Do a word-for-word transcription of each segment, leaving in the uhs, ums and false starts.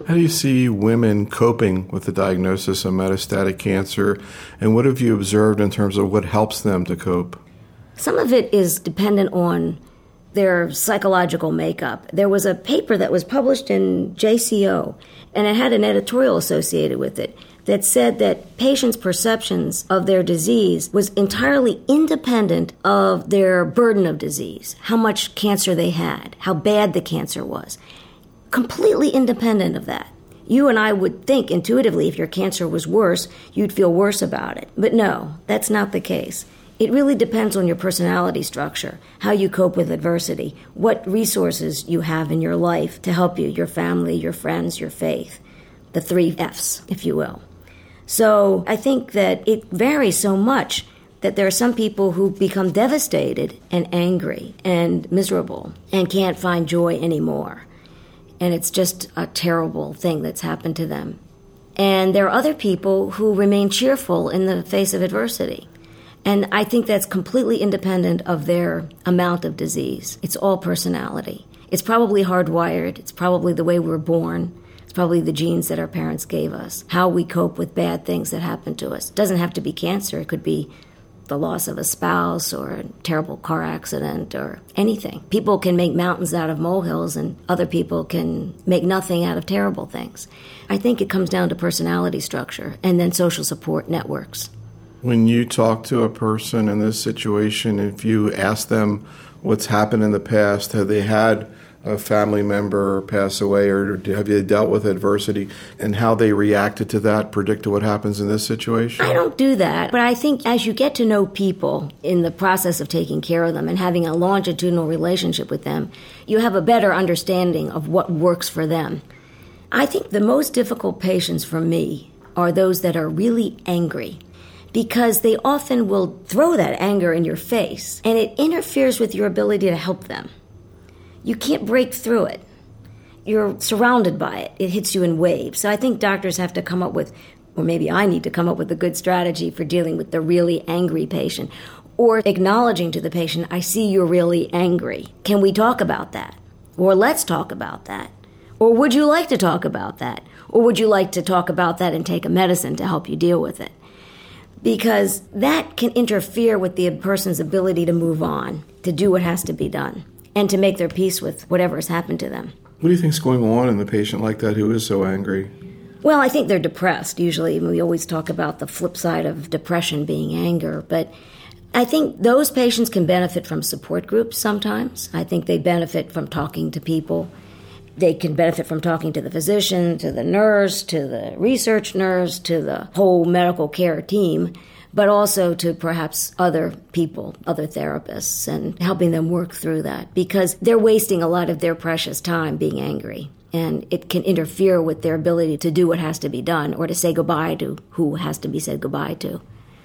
How do you see women coping with the diagnosis of metastatic cancer, and what have you observed in terms of what helps them to cope? Some of it is dependent on their psychological makeup. There was a paper that was published in J C O, and it had an editorial associated with it that said that patients' perceptions of their disease was entirely independent of their burden of disease, how much cancer they had, how bad the cancer was. Completely independent of that. You and I would think intuitively if your cancer was worse, you'd feel worse about it. But no, that's not the case. It really depends on your personality structure, how you cope with adversity, what resources you have in your life to help you, your family, your friends, your faith, the three F's, if you will. So I think that it varies so much that there are some people who become devastated and angry and miserable and can't find joy anymore. And it's just a terrible thing that's happened to them. And there are other people who remain cheerful in the face of adversity. And I think that's completely independent of their amount of disease. It's all personality. It's probably hardwired. It's probably the way we're born. It's probably the genes that our parents gave us, how we cope with bad things that happen to us. It doesn't have to be cancer. It could be the loss of a spouse or a terrible car accident or anything. People can make mountains out of molehills, and other people can make nothing out of terrible things. I think it comes down to personality structure and then social support networks. When you talk to a person in this situation, if you ask them what's happened in the past, have they had a family member pass away, or have you dealt with adversity, and how they reacted to that predict what happens in this situation? I don't do that, but I think as you get to know people in the process of taking care of them and having a longitudinal relationship with them, you have a better understanding of what works for them. I think the most difficult patients for me are those that are really angry, because they often will throw that anger in your face, and it interferes with your ability to help them. You can't break through it. You're surrounded by it. It hits you in waves. So I think doctors have to come up with, or maybe I need to come up with a good strategy for dealing with the really angry patient, or acknowledging to the patient, I see you're really angry. Can we talk about that? Or let's talk about that. Or would you like to talk about that? Or would you like to talk about that and take a medicine to help you deal with it? Because that can interfere with the person's ability to move on, to do what has to be done, and to make their peace with whatever has happened to them. What do you think is going on in the patient like that who is so angry? Well, I think they're depressed. Usually we always talk about the flip side of depression being anger, but I think those patients can benefit from support groups sometimes. I think they benefit from talking to people. They can benefit from talking to the physician, to the nurse, to the research nurse, to the whole medical care team, but also to perhaps other people, other therapists, and helping them work through that, because they're wasting a lot of their precious time being angry, and it can interfere with their ability to do what has to be done or to say goodbye to who has to be said goodbye to.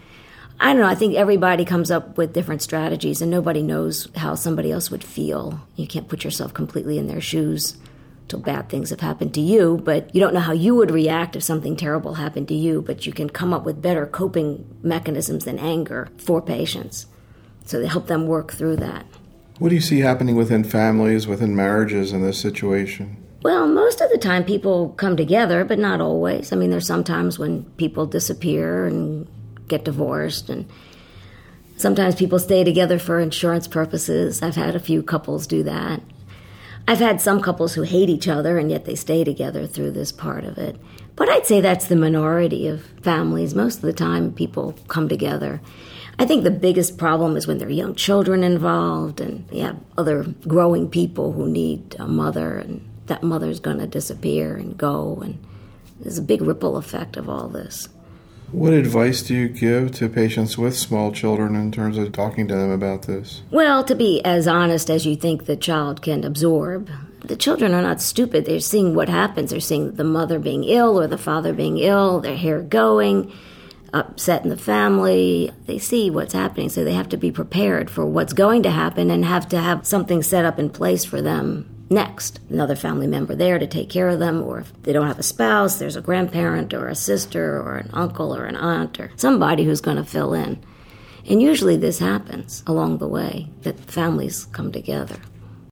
I don't know, I think everybody comes up with different strategies, and nobody knows how somebody else would feel. You can't put yourself completely in their shoes till bad things have happened to you, but you don't know how you would react if something terrible happened to you, but you can come up with better coping mechanisms than anger for patients. So they help them work through that. What do you see happening within families, within marriages in this situation? Well, most of the time people come together, but not always. I mean, there's sometimes when people disappear and get divorced, and sometimes people stay together for insurance purposes. I've had a few couples do that. I've had some couples who hate each other, and yet they stay together through this part of it. But I'd say that's the minority of families. Most of the time, people come together. I think the biggest problem is when there are young children involved, and you have other growing people who need a mother, and that mother's going to disappear and go, and there's a big ripple effect of all this. What advice do you give to patients with small children in terms of talking to them about this? Well, to be as honest as you think the child can absorb. The children are not stupid. They're seeing what happens. They're seeing the mother being ill or the father being ill, their hair going, upset in the family. They see what's happening, so they have to be prepared for what's going to happen and have to have something set up in place for them next. Another family member there to take care of them, or if they don't have a spouse, there's a grandparent or a sister or an uncle or an aunt or somebody who's going to fill in. And usually this happens along the way, that families come together.